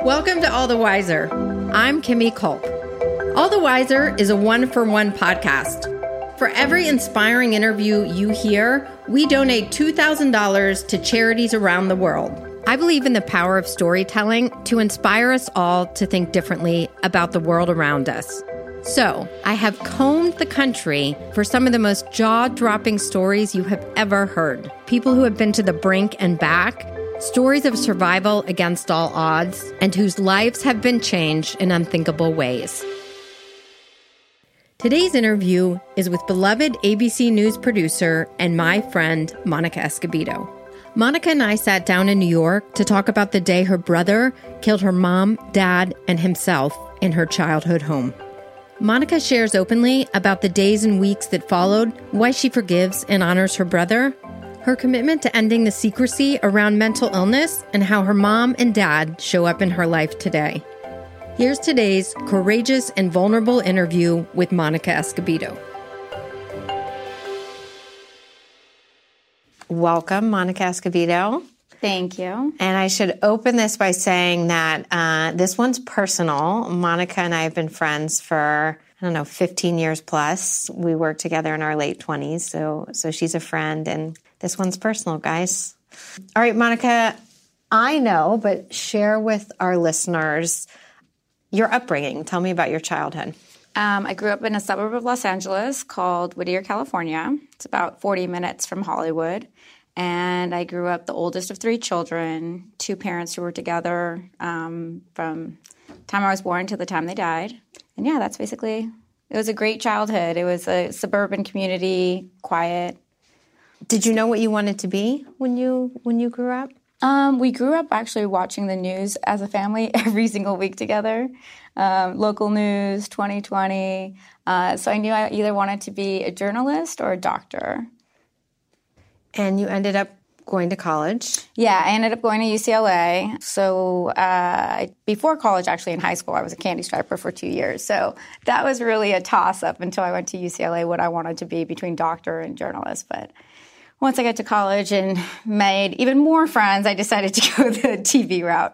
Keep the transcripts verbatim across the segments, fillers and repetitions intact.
Welcome to All the Wiser. I'm Kimmy Culp. All the Wiser is a one-for-one podcast. For every inspiring interview you hear, we donate two thousand dollars to charities around the world. I believe in the power of storytelling to inspire us all to think differently about the world around us. So, I have combed the country for some of the most jaw-dropping stories you have ever heard. People who have been to the brink and back, stories of survival against all odds, and whose lives have been changed in unthinkable ways. Today's interview is with beloved A B C News producer and my friend, Monica Escobedo. Monica and I sat down in New York to talk about the day her brother killed her mom, dad, and himself in her childhood home. Monica shares openly about the days and weeks that followed, why she forgives and honors her brother, her commitment to ending the secrecy around mental illness, and how her mom and dad show up in her life today. Here's today's courageous and vulnerable interview with Monica Escobedo. Welcome, Monica Escobedo. Thank you. And I should open this by saying that uh, this one's personal. Monica and I have been friends for, I don't know, fifteen years plus. We worked together in our late twenties, so so she's a friend, and this one's personal, guys. All right, Monica, I know, but share with our listeners your upbringing. Tell me about your childhood. Um, I grew up in a suburb of Los Angeles called Whittier, California. It's about forty minutes from Hollywood. And I grew up the oldest of three children, two parents who were together um, from the time I was born to the time they died. And yeah, that's basically, it was a great childhood. It was a suburban community, quiet. Did you know what you wanted to be when you when you grew up? Um, we grew up actually watching the news as a family every single week together. Um, local news, twenty twenty. Uh, so I knew I either wanted to be a journalist or a doctor. And you ended up going to college? Yeah, I ended up going to U C L A. So uh, before college, actually in high school, I was a candy striper for two years. So that was really a toss-up until I went to U C L A, what I wanted to be between doctor and journalist. But once I got to college and made even more friends, I decided to go the T V route.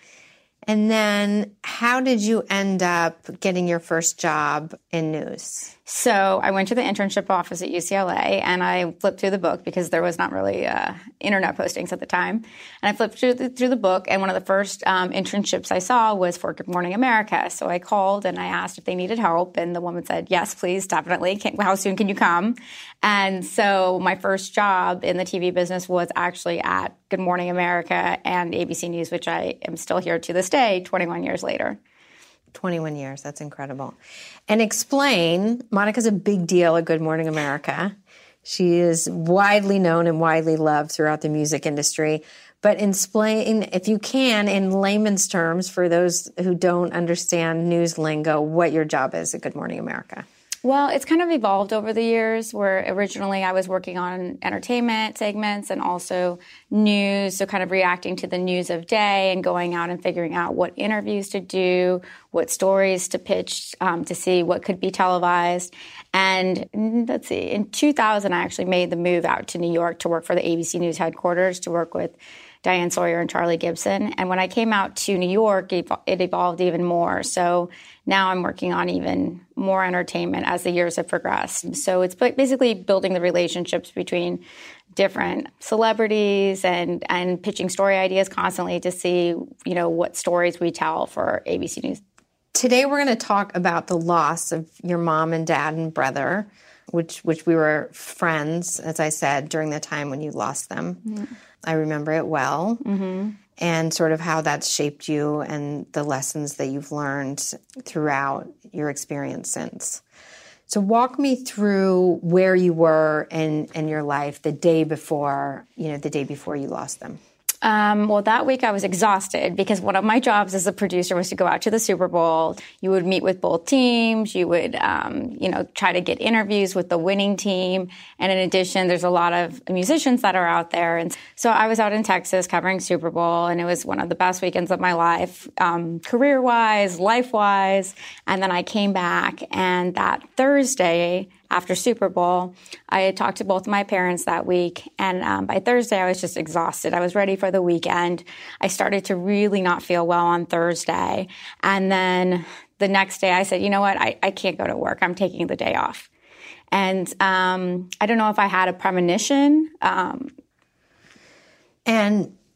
And then how did you end up getting your first job in news? So I went to the internship office at U C L A, and I flipped through the book because there was not really uh, internet postings at the time. And I flipped through the, through the book, and one of the first um, internships I saw was for Good Morning America. So I called, and I asked if they needed help, and the woman said, yes, please, definitely. Can, how soon can you come? And so my first job in the T V business was actually at Good Morning America and A B C News, which I am still here to this day, twenty-one years later. twenty-one years. That's incredible. And explain, Monica's a big deal at Good Morning America. She is widely known and widely loved throughout the music industry. But explain, if you can, in layman's terms, for those who don't understand news lingo, what your job is at Good Morning America. Well, it's kind of evolved over the years, where originally I was working on entertainment segments and also news, so kind of reacting to the news of day and going out and figuring out what interviews to do, what stories to pitch um, to see what could be televised. And let's see, in two thousand, I actually made the move out to New York to work for the A B C News headquarters, to work with Diane Sawyer and Charlie Gibson. And when I came out to New York, it evolved even more. So now I'm working on even more entertainment as the years have progressed. So it's basically building the relationships between different celebrities and, and pitching story ideas constantly to see, you know, what stories we tell for A B C News. Today we're going to talk about the loss of your mom and dad and brother, which which we were friends, as I said, during the time when you lost them. Mm-hmm. I remember it well. Mm-hmm. And sort of how that's shaped you and the lessons that you've learned throughout your experience since. So walk me through where you were in, in your life the day before, you know, the day before you lost them. Um, well, that week I was exhausted because one of my jobs as a producer was to go out to the Super Bowl. You would meet with both teams. You would, um, you know, try to get interviews with the winning team. And in addition, there's a lot of musicians that are out there. And so I was out in Texas covering Super Bowl, and it was one of the best weekends of my life, um, career-wise, life-wise. And then I came back, and that Thursday after Super Bowl. I had talked to both of my parents that week, and um, by Thursday, I was just exhausted. I was ready for the weekend. I started to really not feel well on Thursday. And then the next day, I said, you know what, I, I can't go to work. I'm taking the day off. And um, I don't know if I had a premonition. Um, and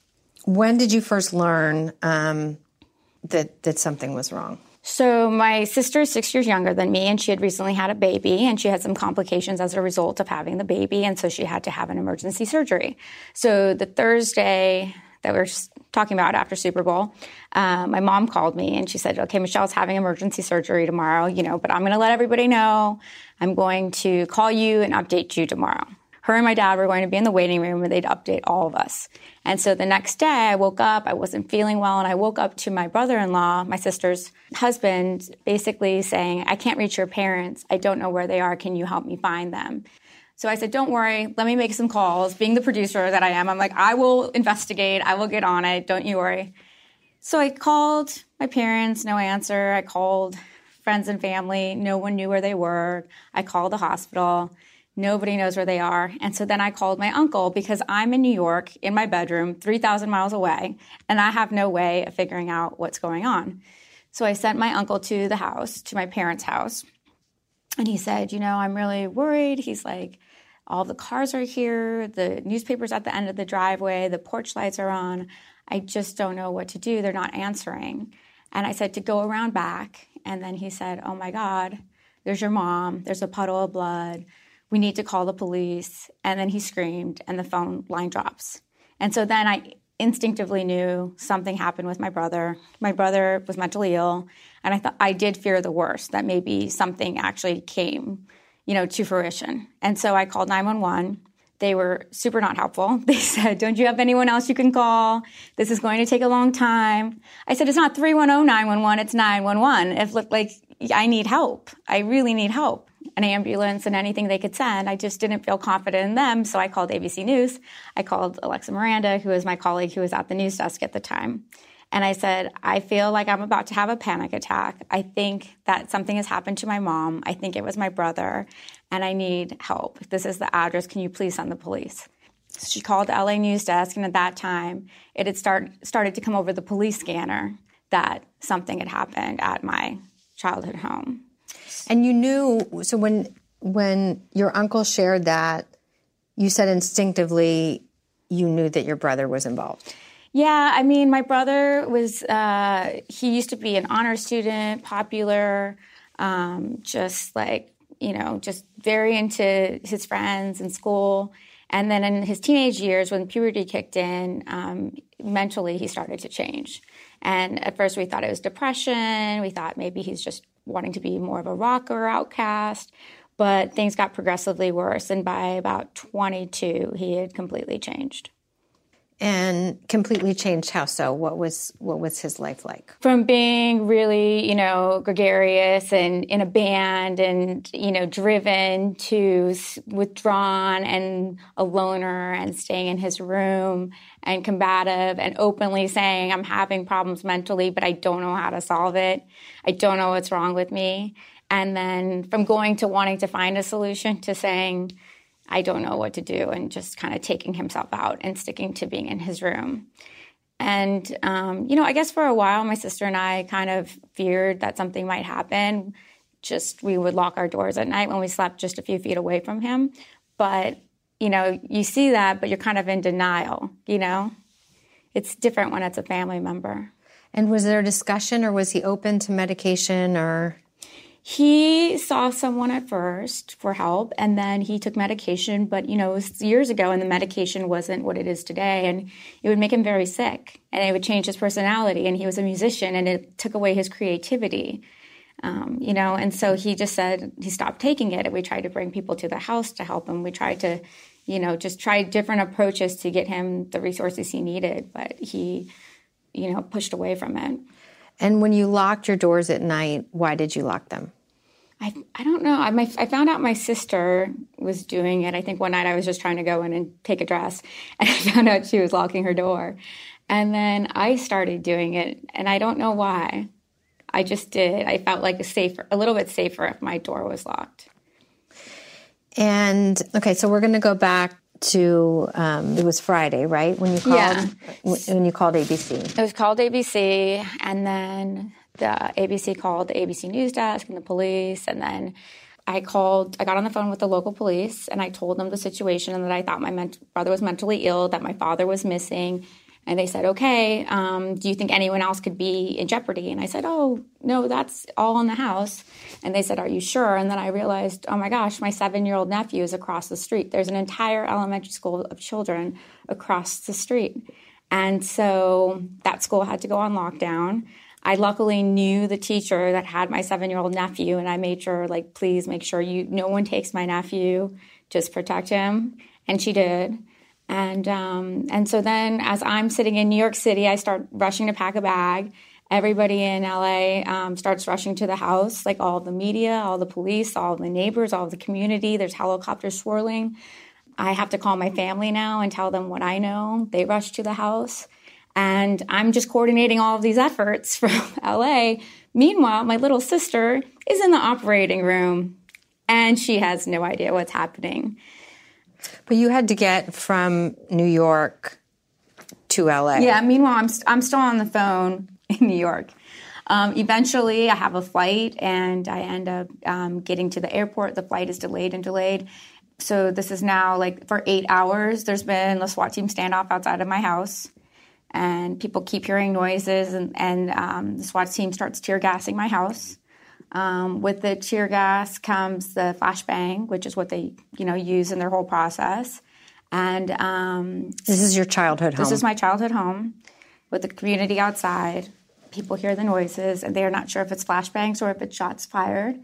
when did you first learn um, that, that something was wrong? So my sister is six years younger than me, and she had recently had a baby, and she had some complications as a result of having the baby, and so she had to have an emergency surgery. So the Thursday that we were talking about after Super Bowl, um, my mom called me, and she said, okay, Michelle's having emergency surgery tomorrow, you know, but I'm going to let everybody know. I'm going to call you and update you tomorrow. Her and my dad were going to be in the waiting room, and they'd update all of us. And so the next day, I woke up, I wasn't feeling well, and I woke up to my brother-in-law, my sister's husband, basically saying, I can't reach your parents. I don't know where they are. Can you help me find them? So I said, don't worry, let me make some calls. Being the producer that I am, I'm like, I will investigate. I will get on it. Don't you worry. So I called my parents, no answer. I called friends and family. No one knew where they were. I called the hospital. Nobody knows where they are. And so then I called my uncle because I'm in New York in my bedroom, three thousand miles away, and I have no way of figuring out what's going on. So I sent my uncle to the house, to my parents' house, and he said, you know, I'm really worried. He's like, all the cars are here, the newspaper's at the end of the driveway, the porch lights are on. I just don't know what to do. They're not answering. And I said to go around back, and then he said, oh my God, there's your mom, there's a puddle of blood. We need to call the police. And then he screamed, and the phone line drops. And so then I instinctively knew something happened with my brother. My brother was mentally ill, and I thought I did fear the worst, that maybe something actually came, you know, to fruition. And so I called nine one one. They were super not helpful. They said, don't you have anyone else you can call? This is going to take a long time. I said, it's not three one zero nine one one, it's nine one one. It looked like I need help. I really need help. An ambulance and anything they could send. I just didn't feel confident in them, so I called A B C News. I called Alexa Miranda, who was my colleague who was at the news desk at the time. And I said, I feel like I'm about to have a panic attack. I think that something has happened to my mom. I think it was my brother, and I need help. This is the address. Can you please send the police? So she called the L A News desk, and at that time, it had start, started to come over the police scanner that something had happened at my childhood home. And you knew, so when when your uncle shared that, you said instinctively you knew that your brother was involved. Yeah, I mean, my brother was, uh, he used to be an honor student, popular, um, just like, you know, just very into his friends in school. And then in his teenage years, when puberty kicked in, um, mentally he started to change. And at first we thought it was depression. We thought maybe he's just wanting to be more of a rocker outcast. But things got progressively worse. And by about twenty-two, he had completely changed. And completely changed how so? What was what was his life like? From being really, you know, gregarious and in a band and, you know, driven to withdrawn and a loner and staying in his room and combative and openly saying, I'm having problems mentally, but I don't know how to solve it. I don't know what's wrong with me. And then from going to wanting to find a solution to saying, I don't know what to do, and just kind of taking himself out and sticking to being in his room. And, um, you know, I guess for a while, my sister and I kind of feared that something might happen. Just we would lock our doors at night when we slept just a few feet away from him. But, you know, you see that, but you're kind of in denial, you know? It's different when it's a family member. And was there a discussion, or was he open to medication, or... He saw someone at first for help, and then he took medication, but, you know, it was years ago, and the medication wasn't what it is today, and it would make him very sick, and it would change his personality, and he was a musician, and it took away his creativity, um, you know, and so he just said he stopped taking it, and we tried to bring people to the house to help him. We tried to, you know, just try different approaches to get him the resources he needed, but he, you know, pushed away from it. And when you locked your doors at night, why did you lock them? I I don't know. I, my, I found out my sister was doing it. I think one night I was just trying to go in and take a dress, and I found out she was locking her door. And then I started doing it, and I don't know why. I just did. I felt like a safer, a little bit safer if my door was locked. And, okay, so we're going to go back to, um, it was Friday, right? When you called, yeah. when you called A B C. It was called A B C, and then the A B C called the A B C News desk and the police, and then I called, I got on the phone with the local police, and I told them the situation and that I thought my ment- brother was mentally ill, that my father was missing. And they said, okay, um, do you think anyone else could be in jeopardy? And I said, oh, no, that's all in the house. And they said, are you sure? And then I realized, oh my gosh, my seven-year-old nephew is across the street. There's an entire elementary school of children across the street. And so that school had to go on lockdown. I luckily knew the teacher that had my seven-year-old nephew, and I made sure, like, please make sure you no one takes my nephew, just protect him. And she did. And um, and so then as I'm sitting in New York City, I start rushing to pack a bag. Everybody in L A um, starts rushing to the house, like all the media, all the police, all the neighbors, all the community. There's helicopters swirling. I have to call my family now and tell them what I know. They rush to the house. And I'm just coordinating all of these efforts from L A. Meanwhile, my little sister is in the operating room, and she has no idea what's happening. But you had to get from New York to L A. Yeah, meanwhile, I'm, st- I'm still on the phone in New York. Um, eventually, I have a flight, and I end up um, getting to the airport. The flight is delayed and delayed. So this is now, like, for eight hours, there's been a SWAT team standoff outside of my house. And people keep hearing noises, and, and um, the SWAT team starts tear gassing my house. Um, with the tear gas comes the flashbang, which is what they, you know, use in their whole process. And um, this is your childhood home. This is my childhood home with the community outside. People hear the noises, and they are not sure if it's flashbangs or if it's shots fired.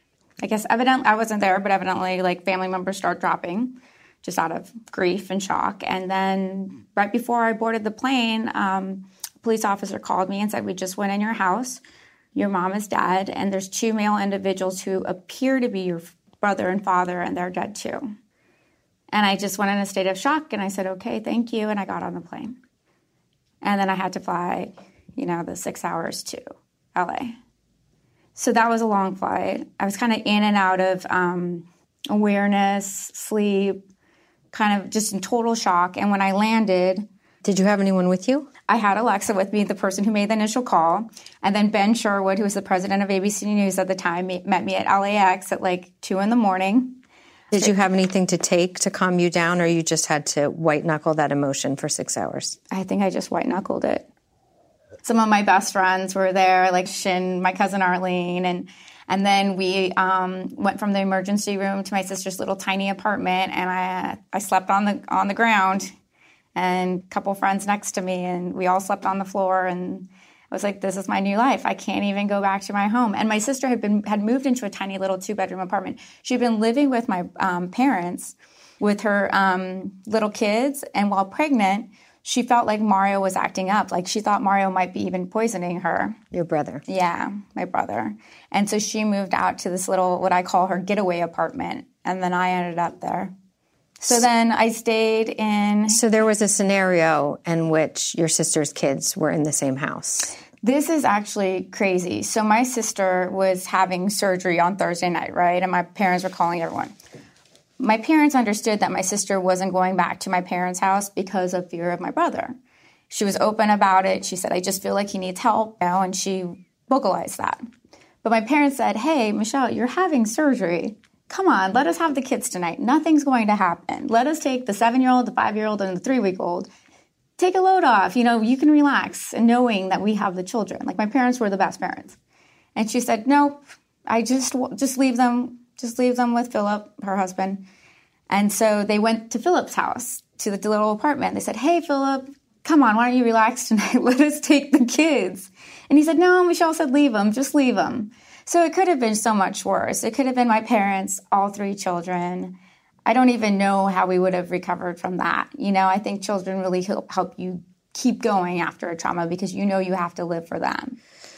I guess evidently I wasn't there, but evidently, like, family members start dropping just out of grief and shock. And then right before I boarded the plane, um, a police officer called me and said, we just went in your house. Your mom is dead, and there's two male individuals who appear to be your brother and father, and they're dead too. And I just went in a state of shock, and I said, okay, thank you, and I got on the plane. And then I had to fly, you know, the six hours to L A. So that was a long flight. I was kind of in and out of um, awareness, sleep, kind of just in total shock. And when I landed... Did you have anyone with you? I had Alexa with me, the person who made the initial call. And then Ben Sherwood, who was the president of A B C News at the time, met me at L A X at like two in the morning. Did you have anything to take to calm you down, or you just had to white-knuckle that emotion for six hours? I think I just white-knuckled it. Some of my best friends were there, like Shin, my cousin Arlene, and and then we um, went from the emergency room to my sister's little tiny apartment, and I I slept on the on the ground. And a couple friends next to me, and we all slept on the floor, and I was like, this is my new life. I can't even go back to my home. And my sister had been had moved into a tiny little two-bedroom apartment. She'd been living with my um, parents with her um, little kids, and while pregnant, she felt like Mario was acting up. Like, she thought Mario might be even poisoning her. Your brother. Yeah, my brother. And so she moved out to this little, what I call her getaway apartment, and then I ended up there. So then I stayed in... So there was a scenario in which your sister's kids were in the same house. This is actually crazy. So my sister was having surgery on Thursday night, right? And my parents were calling everyone. My parents understood that my sister wasn't going back to my parents' house because of fear of my brother. She was open about it. She said, I just feel like he needs help now, and she vocalized that. But my parents said, hey, Michelle, you're having surgery. Come on, let us have the kids tonight. Nothing's going to happen. Let us take the seven-year-old, the five-year-old, and the three-week-old. Take a load off. You know, you can relax, and knowing that we have the children. Like, my parents were the best parents. And she said, nope, I just just leave them, just leave them with Philip, her husband. And so they went to Philip's house, to the little apartment. They said, hey, Philip, come on, why don't you relax tonight? Let us take the kids. And he said, no, Michelle said, leave them, just leave them. So it could have been so much worse. It could have been my parents, all three children. I don't even know how we would have recovered from that. You know, I think children really help, help you keep going after a trauma because you know you have to live for them.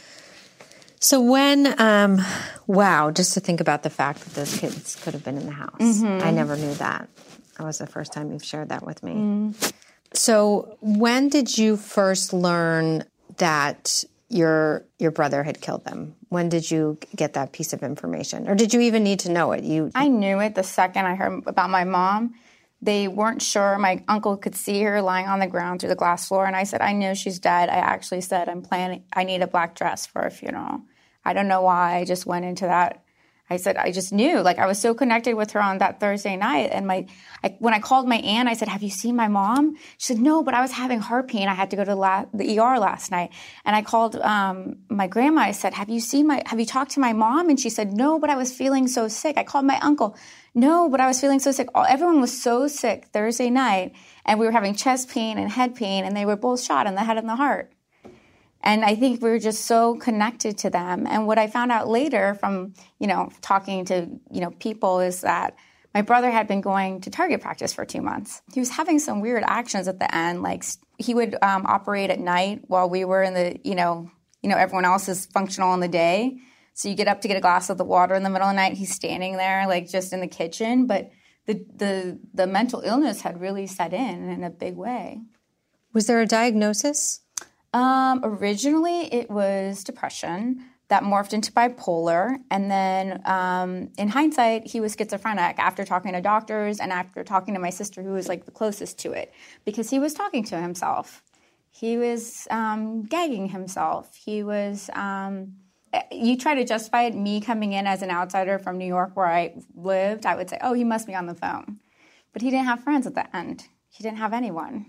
So when, um, wow, just to think about the fact that those kids could have been in the house. Mm-hmm. I never knew that. That was the first time you've shared that with me. Mm. So when did you first learn that your your brother had killed them? When did you get that piece of information? Or did you even need to know it? You I knew it the second I heard about my mom. They weren't sure. My uncle could see her lying on the ground through the glass floor, and I said, I know she's dead. I actually said, I'm planning, I need a black dress for a funeral. I don't know why. I just went into that. I said, I just knew. Like, I was so connected with her on that Thursday night. And my, I, when I called my aunt, I said, have you seen my mom? She said, no, but I was having heart pain. I had to go to la- the E R last night. And I called um, my grandma. I said, have you seen my, have you talked to my mom? And she said, no, but I was feeling so sick. I called my uncle. No, but I was feeling so sick. All, everyone was so sick Thursday night. And we were having chest pain and head pain. And they were both shot in the head and the heart. And I think we were just so connected to them. And what I found out later from, you know, talking to, you know, people is that my brother had been going to target practice for two months. He was having some weird actions at the end. Like he would um, operate at night while we were in the, you know, you know, everyone else is functional in the day. So you get up to get a glass of the water in the middle of the night. He's standing there like just in the kitchen. But the the the mental illness had really set in in a big way. Was there a diagnosis? Um, originally, it was depression that morphed into bipolar. And then um, in hindsight, he was schizophrenic after talking to doctors and after talking to my sister, who was like the closest to it, because he was talking to himself. He was um, gagging himself. He was, um, you try to justify it, me coming in as an outsider from New York where I lived, I would say, oh, he must be on the phone. But he didn't have friends at the end. He didn't have anyone.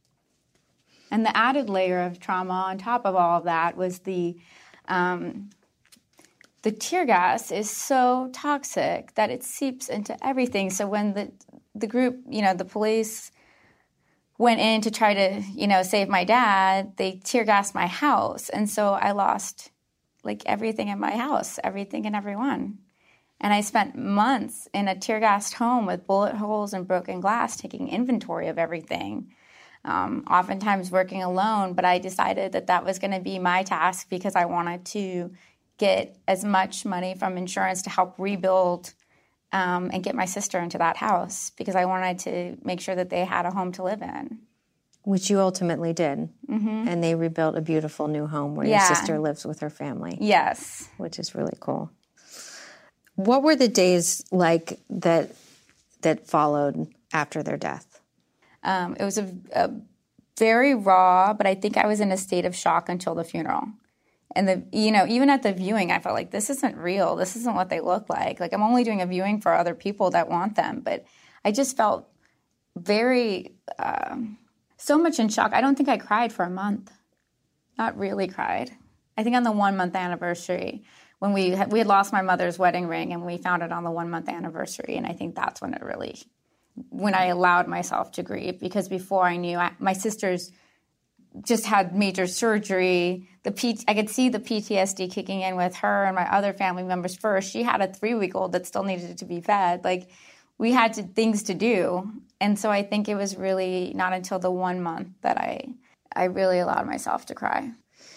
And the added layer of trauma on top of all of that was the um, the tear gas is so toxic that it seeps into everything. So when the the group, you know, the police went in to try to, you know, save my dad, they tear gassed my house. And so I lost, like, everything in my house, everything and everyone. And I spent months in a tear gassed home with bullet holes and broken glass taking inventory of everything. Um, oftentimes working alone, but I decided that that was going to be my task because I wanted to get as much money from insurance to help rebuild um, and get my sister into that house because I wanted to make sure that they had a home to live in. Which you ultimately did. Mm-hmm. And they rebuilt a beautiful new home where yeah. your sister lives with her family. Yes. Which is really cool. What were the days like that that followed after their death? Um, it was a, a very raw, but I think I was in a state of shock until the funeral. And, the you know, even at the viewing, I felt like this isn't real. This isn't what they look like. Like, I'm only doing a viewing for other people that want them. But I just felt very, uh, so much in shock. I don't think I cried for a month. Not really cried. I think on the one-month anniversary, when we had, we had lost my mother's wedding ring, and we found it on the one-month anniversary. And I think that's when it really... when I allowed myself to grieve, because before I knew, I, my sisters just had major surgery. The P, I could see the P T S D kicking in with her and my other family members first. She had a three-week-old that still needed to be fed. Like, we had to, things to do. And so I think it was really not until the one month that I, I really allowed myself to cry.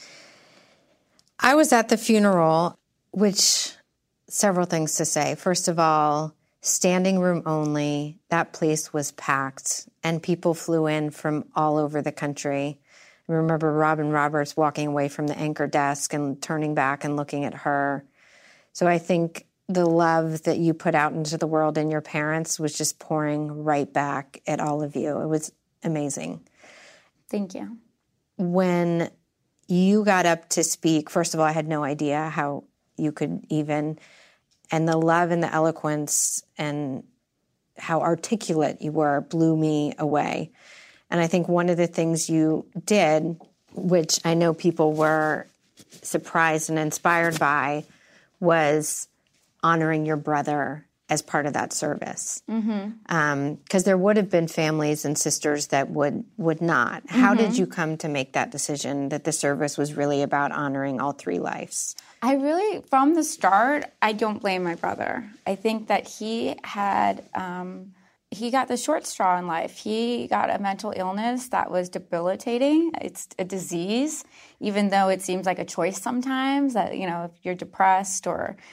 I was at the funeral, which several things to say. First of all, standing room only. That place was packed, and people flew in from all over the country. I remember Robin Roberts walking away from the anchor desk and turning back and looking at her. So I think the love that you put out into the world and your parents was just pouring right back at all of you. It was amazing. Thank you. When you got up to speak, first of all, I had no idea how you could even... And the love and the eloquence and how articulate you were blew me away. And I think one of the things you did, which I know people were surprised and inspired by, was honoring your brother as part of that service. Mm-hmm. Um, 'cause there would have been families and sisters that would, would not. Mm-hmm. How did you come to make that decision that the service was really about honoring all three lives? I really, from the start, I don't blame my brother. I think that he had, um, he got the short straw in life. He got a mental illness that was debilitating. It's a disease, even though it seems like a choice sometimes that, you know, if you're depressed or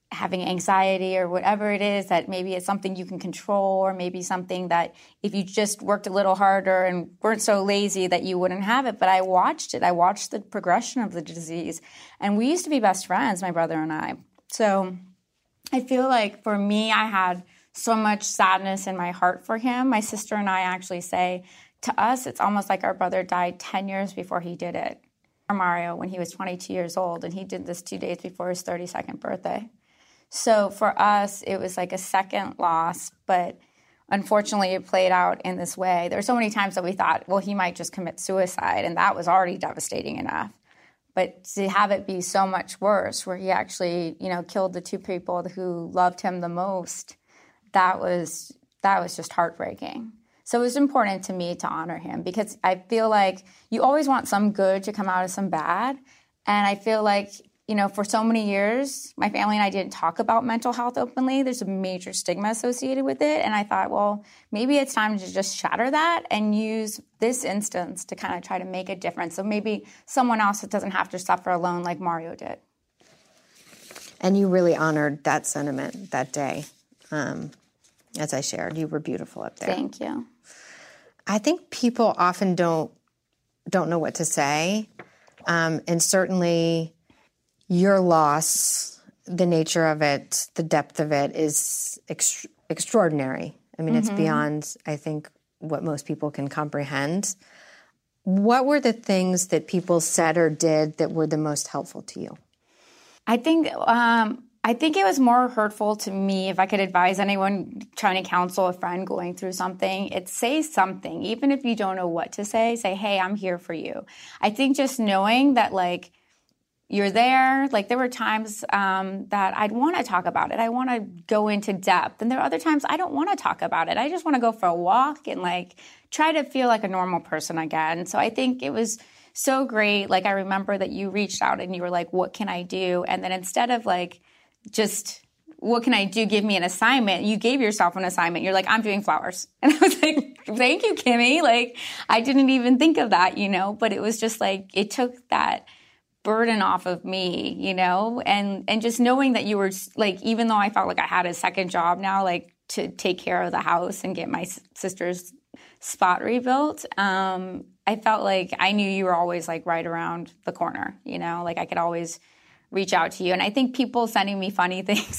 having anxiety or whatever it is, that maybe it's something you can control, or maybe something that if you just worked a little harder and weren't so lazy that you wouldn't have it. But I watched it. I watched the progression of the disease. And we used to be best friends, my brother and I. So I feel like for me, I had so much sadness in my heart for him. My sister and I actually say, to us, it's almost like our brother died ten years before he did it. Mario, when he was twenty-two years old, and he did this two days before his thirty-second birthday. So for us, it was like a second loss, but unfortunately it played out in this way. There were so many times that we thought, well, he might just commit suicide, and that was already devastating enough. But to have it be so much worse, where he actually, you know, killed the two people who loved him the most, that was that was just heartbreaking. So it was important to me to honor him, because I feel like you always want some good to come out of some bad. And I feel like, you know, for so many years, my family and I didn't talk about mental health openly. There's a major stigma associated with it. And I thought, well, maybe it's time to just shatter that and use this instance to kind of try to make a difference. So maybe someone else that doesn't have to suffer alone like Mario did. And you really honored that sentiment that day. Um, as I shared, you were beautiful up there. Thank you. I think people often don't don't know what to say. Um, and certainly your loss, the nature of it, the depth of it is ex- extraordinary. I mean, mm-hmm. It's beyond, I think, what most people can comprehend. What were the things that people said or did that were the most helpful to you? I think um, I think it was more hurtful to me. If I could advise anyone trying to counsel a friend going through something, it's say something. Even if you don't know what to say, say, hey, I'm here for you. I think just knowing that, like, you're there. Like, there were times um, that I'd want to talk about it. I want to go into depth. And there are other times I don't want to talk about it. I just want to go for a walk and, like, try to feel like a normal person again. So I think it was so great. Like, I remember that you reached out and you were like, what can I do? And then instead of, like, just, what can I do? Give me an assignment. You gave yourself an assignment. You're like, I'm doing flowers. And I was like, thank you, Kimmy. Like, I didn't even think of that, you know, but it was just like, it took that burden off of me, you know, and, and just knowing that you were like, even though I felt like I had a second job now, like to take care of the house and get my sister's spot rebuilt, um, I felt like I knew you were always like right around the corner, you know, like I could always reach out to you. And I think people sending me funny things,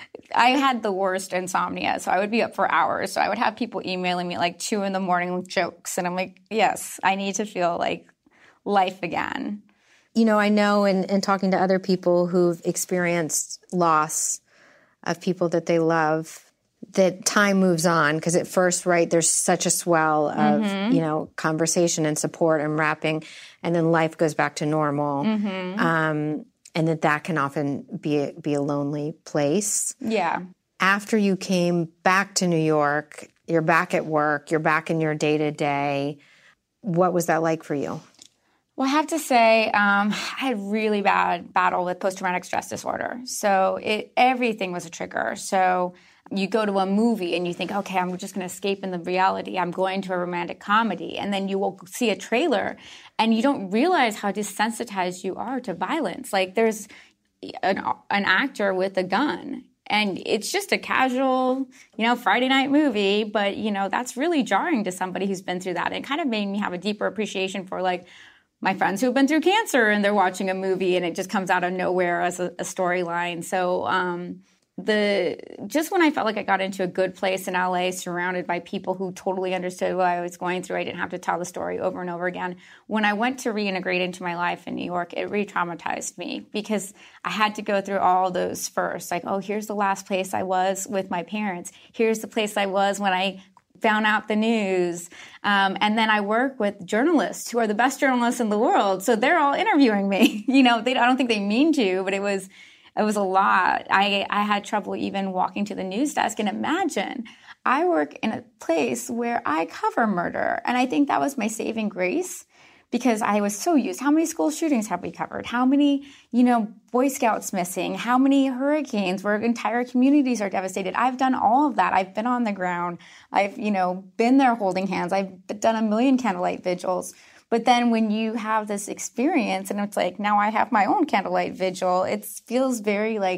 I had the worst insomnia. So I would be up for hours. So I would have people emailing me at like two in the morning with jokes. And I'm like, yes, I need to feel like life again. You know, I know in, in talking to other people who've experienced loss of people that they love, that time moves on, because at first, right, there's such a swell of, mm-hmm. you know, conversation and support and wrapping, and then life goes back to normal. Mm-hmm. Um, and that that can often be a, be a lonely place. Yeah. After you came back to New York, you're back at work, you're back in your day-to-day. What was that like for you? Well, I have to say, um, I had really bad battle with post-traumatic stress disorder. So it, everything was a trigger. So you go to a movie and you think, okay, I'm just going to escape in the reality. I'm going to a romantic comedy. And then you will see a trailer and you don't realize how desensitized you are to violence. Like there's an, an actor with a gun. And it's just a casual, you know, Friday night movie. But, you know, that's really jarring to somebody who's been through that. And it kind of made me have a deeper appreciation for, like, my friends who have been through cancer and they're watching a movie and it just comes out of nowhere as a, a storyline. So um, the just when I felt like I got into a good place in L A, surrounded by people who totally understood what I was going through, I didn't have to tell the story over and over again. When I went to reintegrate into my life in New York, it re-traumatized me because I had to go through all those first. Like, oh, here's the last place I was with my parents. Here's the place I was when I found out the news. Um, and then I work with journalists who are the best journalists in the world. So they're all interviewing me. You know, they, I don't think they mean to, but it was it was a lot. I, I had trouble even walking to the news desk. And imagine, I work in a place where I cover murder. And I think that was my saving grace because I was so used. How many school shootings have we covered? How many, you know, Boy Scouts missing? How many hurricanes where entire communities are devastated? I've done all of that. I've been on the ground. I've, you know, been there holding hands. I've done a million candlelight vigils. But then when you have this experience and it's like, now I have my own candlelight vigil, it feels very like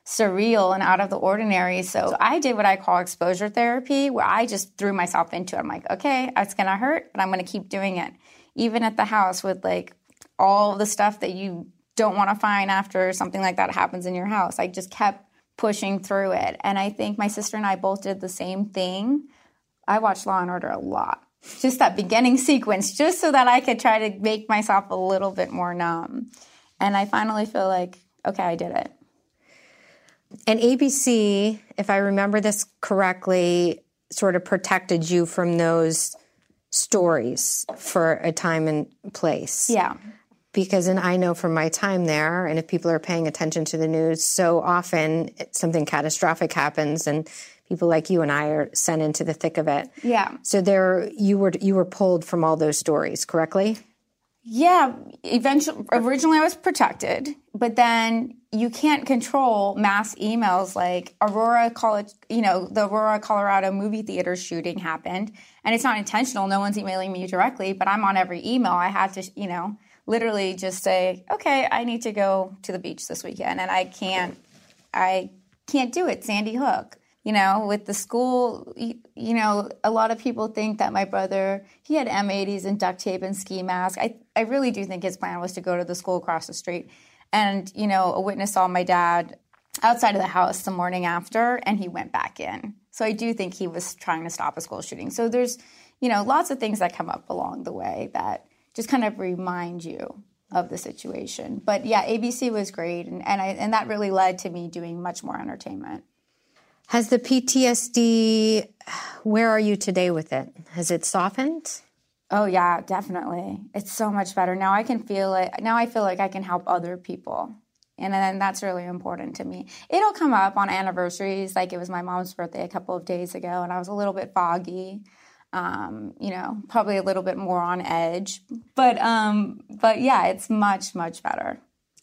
surreal and out of the ordinary. So I did what I call exposure therapy, where I just threw myself into it. I'm like, okay, it's going to hurt, but I'm going to keep doing it. Even at the house with like all the stuff that you don't want to find after something like that happens in your house. I just kept pushing through it. And I think my sister and I both did the same thing. I watched Law and Order a lot. Just that beginning sequence, just so that I could try to make myself a little bit more numb. And I finally feel like, okay, I did it. And A B C, if I remember this correctly, sort of protected you from those stories for a time and place. Yeah. Because, and I know from my time there, and if people are paying attention to the news, so often something catastrophic happens and people like you and I are sent into the thick of it. Yeah. So there, you were you were pulled from all those stories, correctly? Yeah. Eventually, originally I was protected, but then you can't control mass emails like Aurora College, you know, the Aurora, Colorado movie theater shooting happened, and it's not intentional. No one's emailing me directly, but I'm on every email. I had to, you know, literally just say, okay, I need to go to the beach this weekend, and I can't, I can't do it. Sandy Hook. You know, with the school, you, you know, a lot of people think that my brother, he had M eighties and duct tape and ski mask. I, I really do think his plan was to go to the school across the street. And, you know, a witness saw my dad outside of the house the morning after, and he went back in. So I do think he was trying to stop a school shooting. So there's, you know, lots of things that come up along the way that just kind of remind you of the situation. But yeah, A B C was great, and, and, I, and that really led to me doing much more entertainment. Has the P T S D, where are you today with it? Has it softened? Oh, yeah, definitely. It's so much better. Now I can feel it. Now I feel like I can help other people. And then that's really important to me. It'll come up on anniversaries. Like it was my mom's birthday a couple of days ago, and I was a little bit foggy. Um, you know, probably a little bit more on edge. But, um, but yeah, it's much, much better.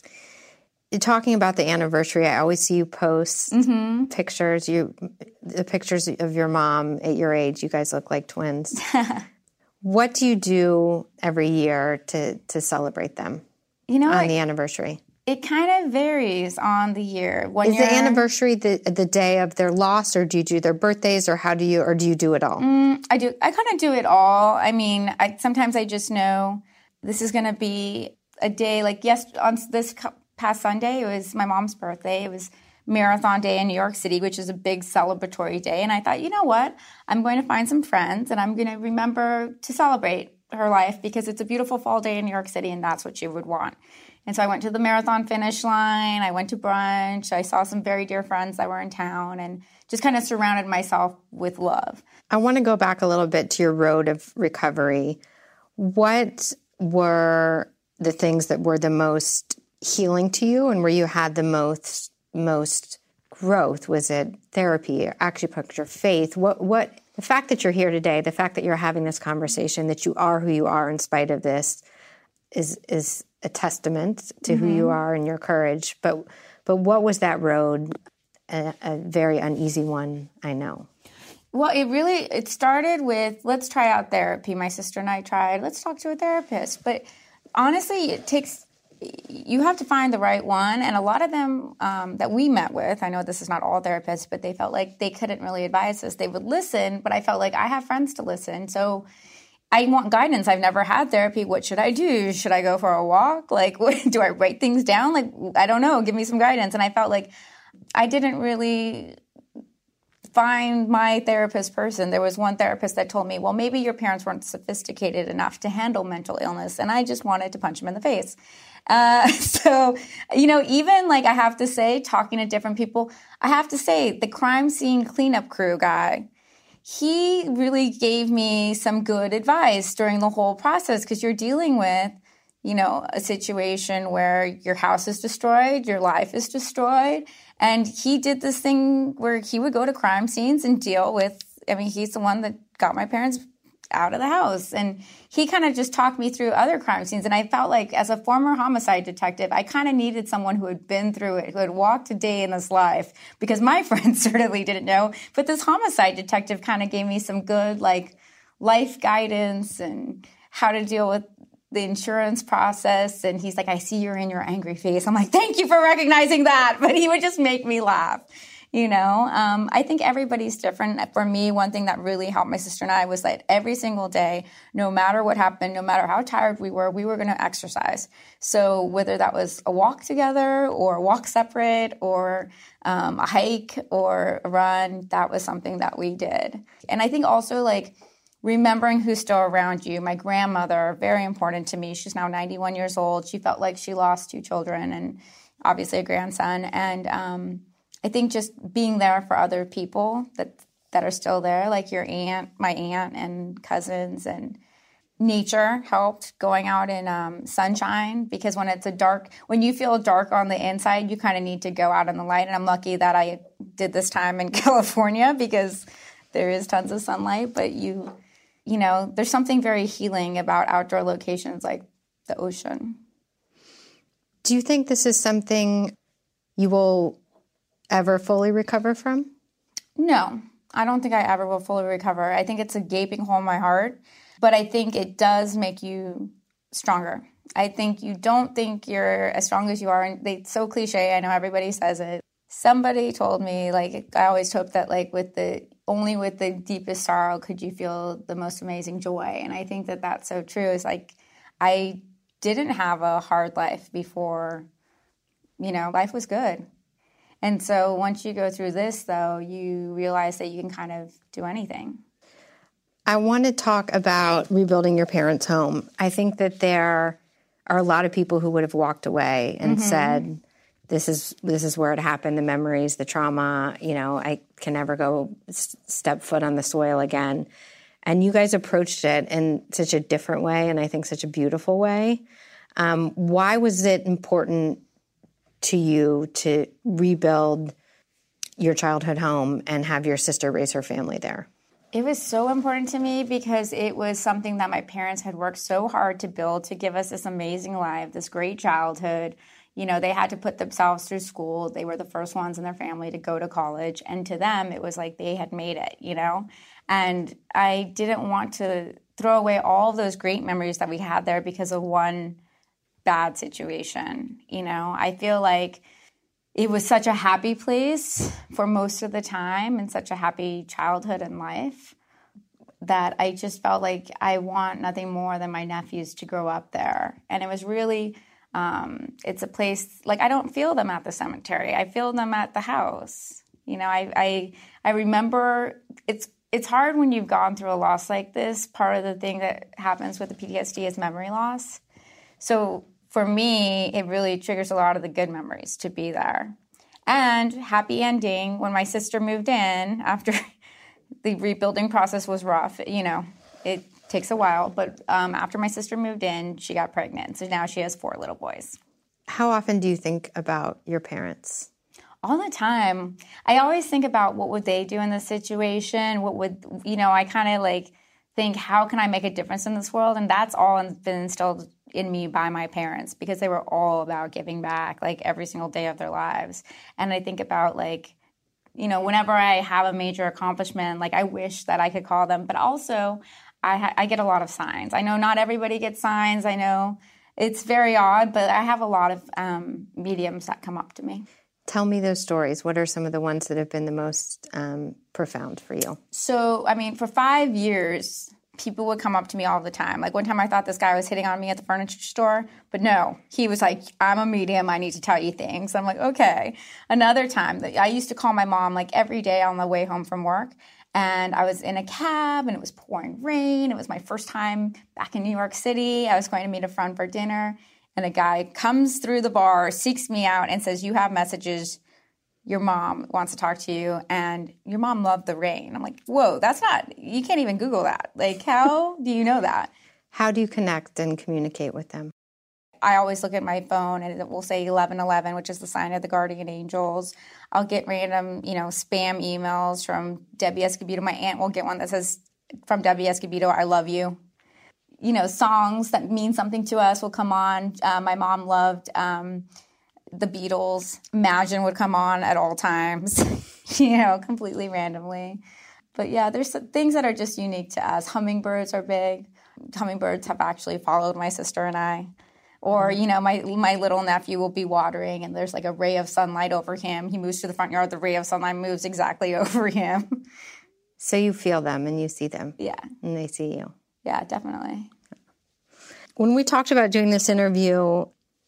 Talking about the anniversary, I always see you post mm-hmm. pictures. You, the pictures of your mom at your age. You guys look like twins. What do you do every year to to celebrate them? You know, on I, the anniversary, it kind of varies on the year. When Is the anniversary the the day of their loss, or do you do their birthdays, or how do you, or do you do it all? Mm, I do. I kind of do it all. I mean, I sometimes I just know this is going to be a day like yes on this. Past Sunday, it was my mom's birthday. It was Marathon Day in New York City, which is a big celebratory day. And I thought, you know what? I'm going to find some friends and I'm going to remember to celebrate her life because it's a beautiful fall day in New York City and that's what she would want. And so I went to the marathon finish line. I went to brunch. I saw some very dear friends that were in town and just kind of surrounded myself with love. I want to go back a little bit to your road of recovery. What were the things that were the most healing to you and where you had the most most growth? Was it therapy, or acupuncture, faith? What what the fact that you're here today, the fact that you're having this conversation, that you are who you are in spite of this, is is a testament to mm-hmm. who you are and your courage. But but what was that road? A, a very uneasy one, I know. Well, it really it started with let's try out therapy. My sister and I tried. Let's talk to a therapist. But honestly, it takes. You have to find the right one, and a lot of them um, that we met with, I know this is not all therapists, but they felt like they couldn't really advise us. They would listen, but I felt like I have friends to listen, so I want guidance. I've never had therapy. What should I do? Should I go for a walk? Like, what, do I write things down? Like, I don't know. Give me some guidance. And I felt like I didn't really find my therapist person. There was one therapist that told me, well, maybe your parents weren't sophisticated enough to handle mental illness, and I just wanted to punch him in the face. Uh, so, you know, even like I have to say, talking to different people, I have to say the crime scene cleanup crew guy, he really gave me some good advice during the whole process because you're dealing with, you know, a situation where your house is destroyed, your life is destroyed. And he did this thing where he would go to crime scenes and deal with, I mean, he's the one that got my parents out of the house. And he kind of just talked me through other crime scenes. And I felt like as a former homicide detective, I kind of needed someone who had been through it, who had walked a day in this life, because my friends certainly didn't know. But this homicide detective kind of gave me some good, like, life guidance and how to deal with the insurance process. And he's like, I see you're in your angry face. I'm like, thank you for recognizing that. But he would just make me laugh. You know, um, I think everybody's different. For me, one thing that really helped my sister and I was that every single day, no matter what happened, no matter how tired we were, we were going to exercise. So whether that was a walk together or a walk separate or um, a hike or a run, that was something that we did. And I think also like remembering who's still around you. My grandmother, very important to me. She's now ninety-one years old. She felt like she lost two children and obviously a grandson. And, um, I think just being there for other people that that are still there, like your aunt, my aunt and cousins, and nature helped, going out in um, sunshine, because when it's a dark, when you feel dark on the inside, you kind of need to go out in the light. And I'm lucky that I did this time in California because there is tons of sunlight, but you, you know, there's something very healing about outdoor locations like the ocean. Do you think this is something you will ever fully recover from? No, I don't think I ever will fully recover. I think it's a gaping hole in my heart, but I think it does make you stronger. I think you don't think you're as strong as you are. And it's so cliche. I know everybody says it. Somebody told me, like, I always hope that, like, with the only with the deepest sorrow could you feel the most amazing joy. And I think that that's so true. It's like, I didn't have a hard life before, you know, life was good. And so once you go through this, though, you realize that you can kind of do anything. I want to talk about rebuilding your parents' home. I think that there are a lot of people who would have walked away and mm-hmm. said, this is this is where it happened, the memories, the trauma, you know, I can never go step foot on the soil again. And you guys approached it in such a different way, and I think such a beautiful way. Um, why was it important to you to rebuild your childhood home and have your sister raise her family there? It was so important to me because it was something that my parents had worked so hard to build to give us this amazing life, this great childhood. You know, they had to put themselves through school. They were the first ones in their family to go to college. And to them, it was like they had made it, you know? And I didn't want to throw away all of those great memories that we had there because of one bad situation. You know, I feel like it was such a happy place for most of the time and such a happy childhood and life that I just felt like I want nothing more than my nephews to grow up there. And it was really, um, it's a place, like I don't feel them at the cemetery. I feel them at the house. You know, I, I, I remember it's, it's hard when you've gone through a loss like this. Part of the thing that happens with the P T S D is memory loss. So for me, it really triggers a lot of the good memories to be there. And happy ending, when my sister moved in, after the rebuilding process was rough, you know, it takes a while. But um, after my sister moved in, she got pregnant. So now she has four little boys. How often do you think about your parents? All the time. I always think about what would they do in this situation? What would, you know, I kind of like think, how can I make a difference in this world? And that's all been instilled in me by my parents because they were all about giving back like every single day of their lives. And I think about like, you know, whenever I have a major accomplishment, like I wish that I could call them, but also I, ha- I get a lot of signs. I know not everybody gets signs. I know it's very odd, but I have a lot of um, mediums that come up to me. Tell me those stories. What are some of the ones that have been the most um, profound for you? So, I mean, for five years, people would come up to me all the time. Like one time I thought this guy was hitting on me at the furniture store, but no, he was like, I'm a medium. I need to tell you things. I'm like, okay. Another time, I used to call my mom like every day on the way home from work. And I was in a cab and it was pouring rain. It was my first time back in New York City. I was going to meet a friend for dinner. And a guy comes through the bar, seeks me out, and says, you have messages. Your mom wants to talk to you, and your mom loved the rain. I'm like, whoa, that's not, you can't even Google that. Like, how do you know that? How do you connect and communicate with them? I always look at my phone, and it will say eleven eleven, which is the sign of the guardian angels. I'll get random, you know, spam emails from Debbie Escobedo. My aunt will get one that says, from Debbie Escobedo, I love you. You know, songs that mean something to us will come on. Uh, my mom loved um, the Beatles. Imagine would come on at all times, you know, completely randomly. But yeah, there's some things that are just unique to us. Hummingbirds are big. hummingbirds have actually followed my sister and I. Or, you know, my my little nephew will be watering and there's like a ray of sunlight over him. He moves to the front yard, the ray of sunlight moves exactly over him. So you feel them and you see them. Yeah. And they see you. Yeah, definitely. When we talked about doing this interview,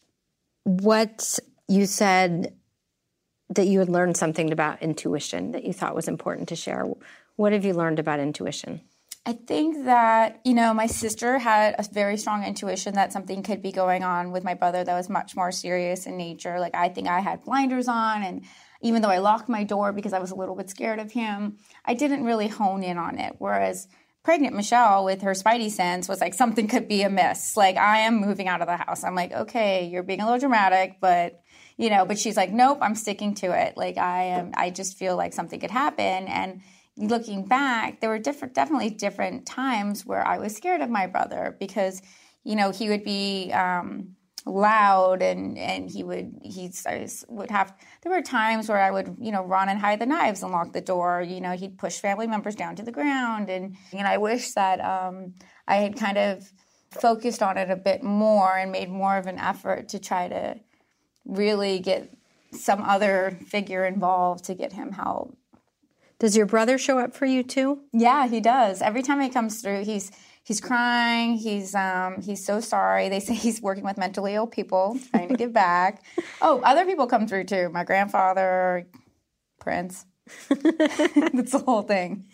what you said that you had learned something about intuition that you thought was important to share. What have you learned about intuition? I think that, you know, my sister had a very strong intuition that something could be going on with my brother that was much more serious in nature. Like, I think I had blinders on, and even though I locked my door because I was a little bit scared of him, I didn't really hone in on it. Whereas pregnant Michelle with her spidey sense was like, something could be amiss. Like, I am moving out of the house. I'm like, okay, you're being a little dramatic, but, you know, but she's like, nope, I'm sticking to it. Like, I am, I just feel like something could happen. And looking back, there were different, definitely different times where I was scared of my brother because, you know, he would be um, loud and, and he would, he would have, there were times where I would, you know, run and hide the knives and lock the door. You know, he'd push family members down to the ground. And, and I wish that um, I had kind of focused on it a bit more and made more of an effort to try to really get some other figure involved to get him help. Does your brother show up for you too? Yeah, he does. Every time he comes through, he's he's crying. He's um he's so sorry. They say he's working with mentally ill people, trying to give back. Oh, other people come through too. My grandfather, Prince. That's the whole thing.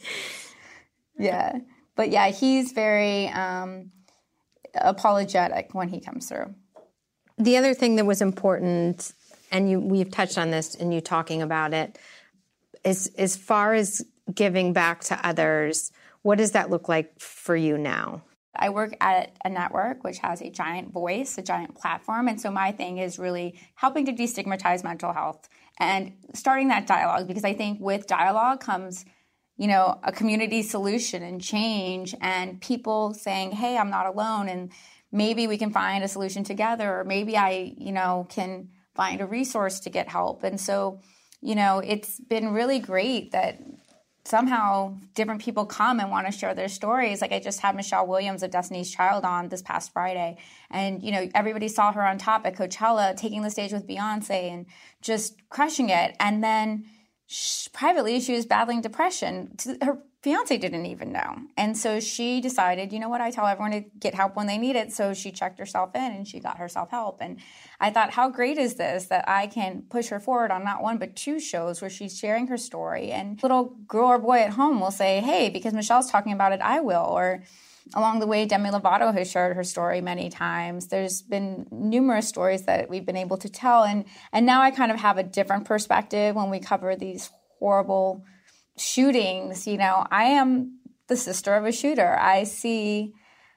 Yeah, but yeah, he's very um, apologetic when he comes through. The other thing that was important, and you we've touched on this in you talking about it. As, as far as giving back to others, what does that look like for you now? I work at a network which has a giant voice, a giant platform. And so my thing is really helping to destigmatize mental health and starting that dialogue, because I think with dialogue comes, you know, a community solution and change and people saying, hey, I'm not alone. And maybe we can find a solution together, or maybe I, you know, can find a resource to get help. And so, you know, it's been really great that somehow different people come and want to share their stories. Like, I just had Michelle Williams of Destiny's Child on this past Friday. And, you know, everybody saw her on top at Coachella, taking the stage with Beyonce and just crushing it. And then she, privately, she was battling depression. Her fiance didn't even know. And so she decided, you know what, I tell everyone to get help when they need it. So she checked herself in and she got herself help. And I thought, how great is this that I can push her forward on not one but two shows where she's sharing her story. And little girl or boy at home will say, hey, because Michelle's talking about it, I will. Or along the way, Demi Lovato has shared her story many times. There's been numerous stories that we've been able to tell. And, and now I kind of have a different perspective when we cover these horrible shootings. You know, I am the sister of a shooter. I see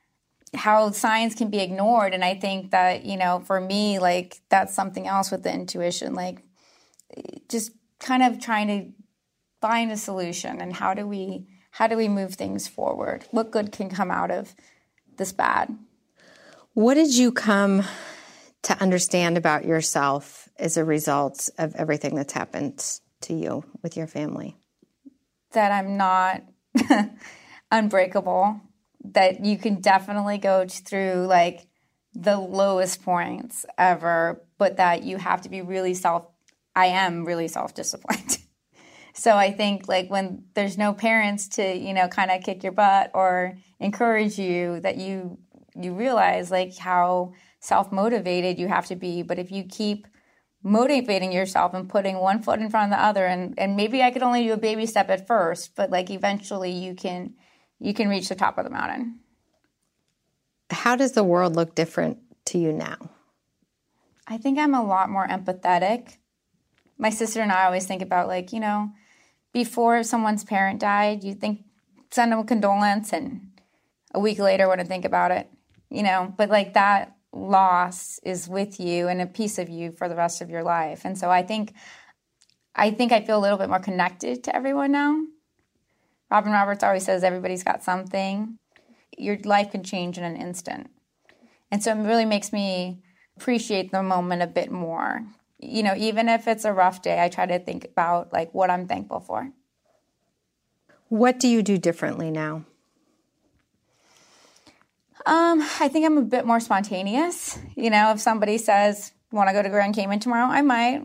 how signs can be ignored. And I think that, you know, for me, like, that's something else with the intuition, like just kind of trying to find a solution and how do we, how do we move things forward? What good can come out of this bad? What did you come to understand about yourself as a result of everything that's happened to you with your family? That I'm not unbreakable, that you can definitely go through like the lowest points ever, but that you have to be really self, I am really self-disciplined. So I think like when there's no parents to, you know, kind of kick your butt or encourage you, that you, you realize like how self-motivated you have to be. But if you keep motivating yourself and putting one foot in front of the other, and, and maybe I could only do a baby step at first, but like eventually you can you can reach the top of the mountain. How does the world look different to you now? I think I'm a lot more empathetic. My sister and I always think about like, you know, before someone's parent died, you think send them a condolence, and a week later wouldn't think about it, you know, but like that loss is with you and a piece of you for the rest of your life. And so I think I think I feel a little bit more connected to everyone now. Robin Roberts always says everybody's got something. Your life can change in an instant. And so it really makes me appreciate the moment a bit more. You know, even if it's a rough day, I try to think about like what I'm thankful for. What do you do differently now? Um, I think I'm a bit more spontaneous. You know, if somebody says, want to go to Grand Cayman tomorrow, I might.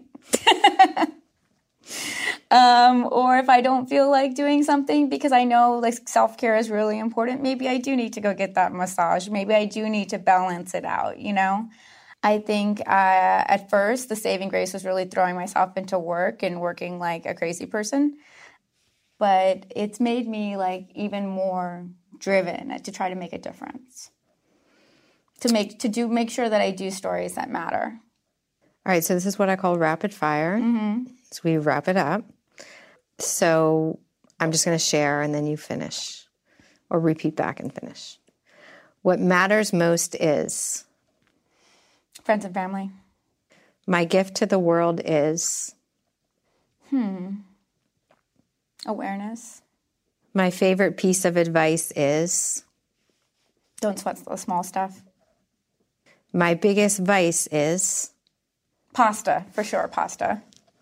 um, or if I don't feel like doing something because I know like self-care is really important, maybe I do need to go get that massage. Maybe I do need to balance it out, you know? I think uh, at first the saving grace was really throwing myself into work and working like a crazy person. But it's made me like even more driven to try to make a difference. To make to do make sure that I do stories that matter. All right, so this is what I call rapid fire. Mm-hmm. So we wrap it up. So I'm just going to share and then you finish or repeat back and finish. What matters most is? Friends and family. My gift to the world is? Hmm. Awareness. My favorite piece of advice is? Don't sweat the small stuff. My biggest vice is? Pasta, for sure, pasta.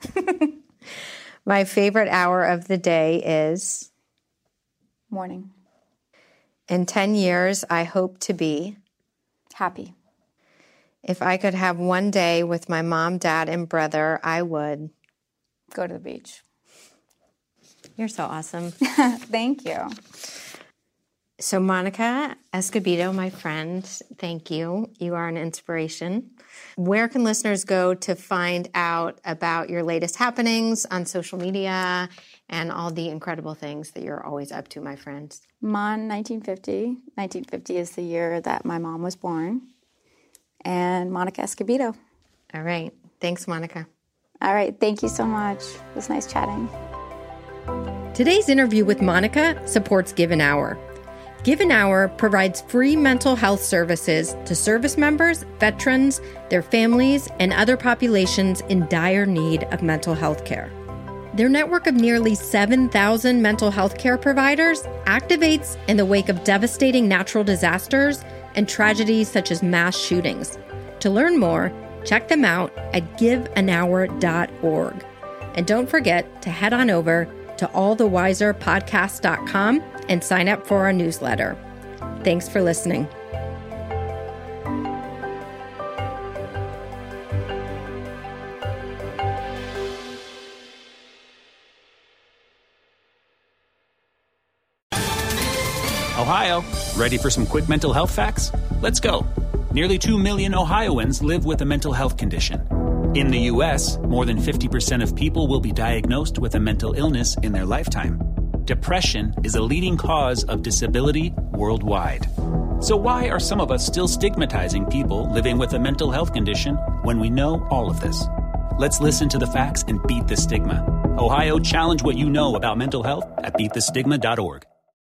My favorite hour of the day is? Morning. In ten years, I hope to be? Happy. If I could have one day with my mom, dad, and brother, I would? Go to the beach. You're so awesome. Thank you. So Monica Escobedo, my friend, thank you. You are an inspiration. Where can listeners go to find out about your latest happenings on social media and all the incredible things that you're always up to, my friend? Mon nineteen fifty. nineteen fifty is the year that my mom was born. And Monica Escobedo. All right. Thanks, Monica. All right. Thank you so much. It was nice chatting. Today's interview with Monica supports Give an Hour. Give an Hour provides free mental health services to service members, veterans, their families, and other populations in dire need of mental health care. Their network of nearly seven thousand mental health care providers activates in the wake of devastating natural disasters and tragedies such as mass shootings. To learn more, check them out at give an hour dot org. And don't forget to head on over to all the wiser podcast dot com and sign up for our newsletter. Thanks for listening. Ohio, ready for some quick mental health facts? Let's go. Nearly two million Ohioans live with a mental health condition. In the U S, more than fifty percent of people will be diagnosed with a mental illness in their lifetime. Depression is a leading cause of disability worldwide. So why are some of us still stigmatizing people living with a mental health condition when we know all of this? Let's listen to the facts and beat the stigma. Ohio, challenge what you know about mental health at beat the stigma dot org.